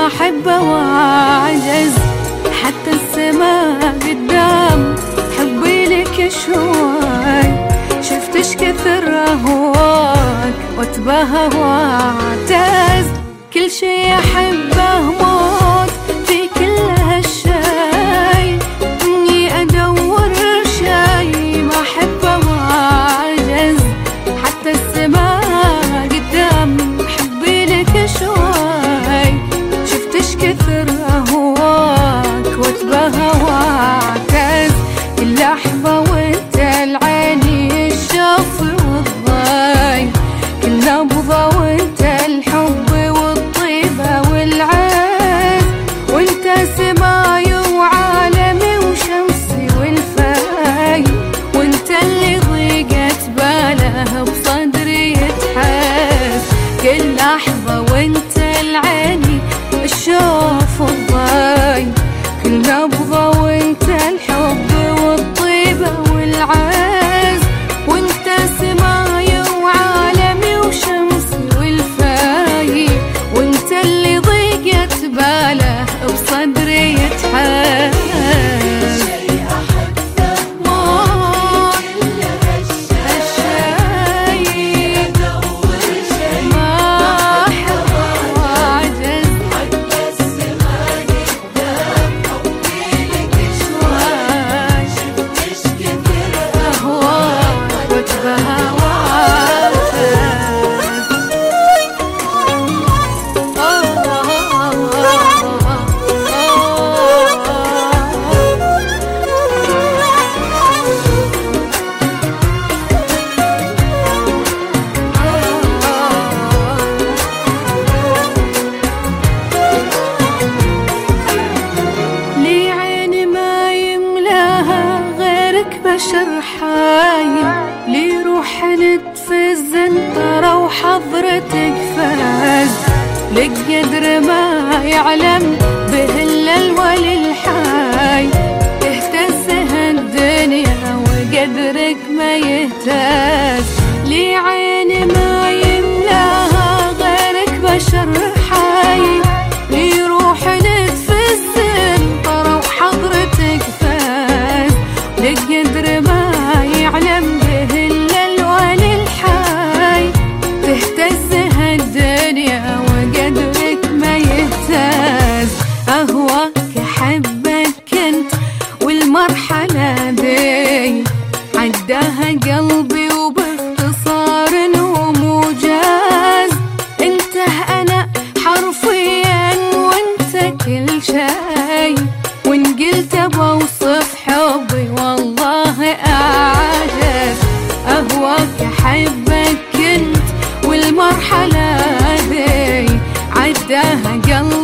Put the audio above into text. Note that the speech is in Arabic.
أحبه وأعجز، حتى السماء قدام حبي لك شوي. شفتش كثر أهواك وأتباهى وأعتز، كل شي أحبه موت في كل هالشي. إني أدور شي ما أحبه وأعجز، حتى السماء قدام حبي لك شوي. شفتش كثر أهواك وأتباهى وأعتز، كل لحظة وأنت العيني الشوف والضي، كل نبضة وأنت الحب والطيبة والعز. وأنت سماي وعالمي وشمسي والفاي، وأنت اللي ضيقت باله بصدري يتحس. كل لحظة وأنت العيني الشوف والضي، كل نبضة وأنت الحب والطيبة والعز. وأنت سماي وعالمي وشمسي والفاي، وأنت اللي ضيقت باله بصدري يتحس. بشر حايل لي روح نتفز انطرة وحضرتك فاز. لك قدر ما يعلم به الا الولي الحاي، تهتز هالدنيا وقدرك ما يهتز. لي عيني ما يملاها غيرك بشر حايل، لي روح نتفز انطرة وحضرتك فاز. لك قدر ما يعلم به الا الولي الحاي، تهتز هالدنيا وقدرك ما يهتز. اهواك احبك كنت والمرحلة دي عداها قلبي وباختصار وموجز. انت انا حرفيا وانت كل شي، وان قلت بوصف حبي والله أعجز. أهواك أحبك كنت والمرحلة ذي عداها قلبي